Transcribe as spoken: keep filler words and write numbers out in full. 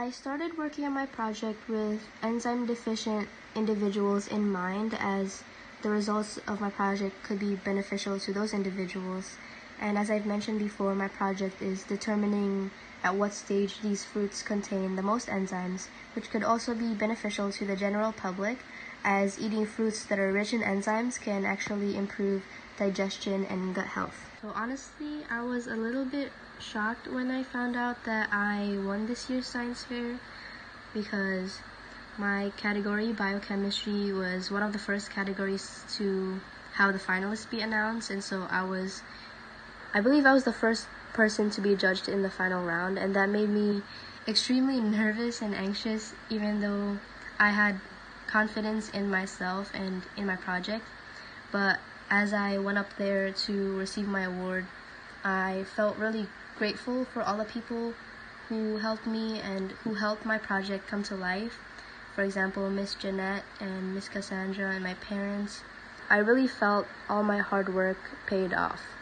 I started working on my project with enzyme deficient individuals in mind, as the results of my project could be beneficial to those individuals. And as I've mentioned before, my project is determining at what stage these fruits contain the most enzymes, which could also be beneficial to the general public, as eating fruits that are rich in enzymes can actually improve digestion and gut health. So honestly, I was a little bit shocked when I found out that I won this year's science fair, because my category, biochemistry, was one of the first categories to have the finalists be announced, and so I was, I believe I was the first person to be judged in the final round, and that made me extremely nervous and anxious, even though I had confidence in myself and in my project. But as I went up there to receive my award, I felt really grateful for all the people who helped me and who helped my project come to life. For example, Miss Jeanette and Miss Cassandra and my parents. I really felt all my hard work paid off.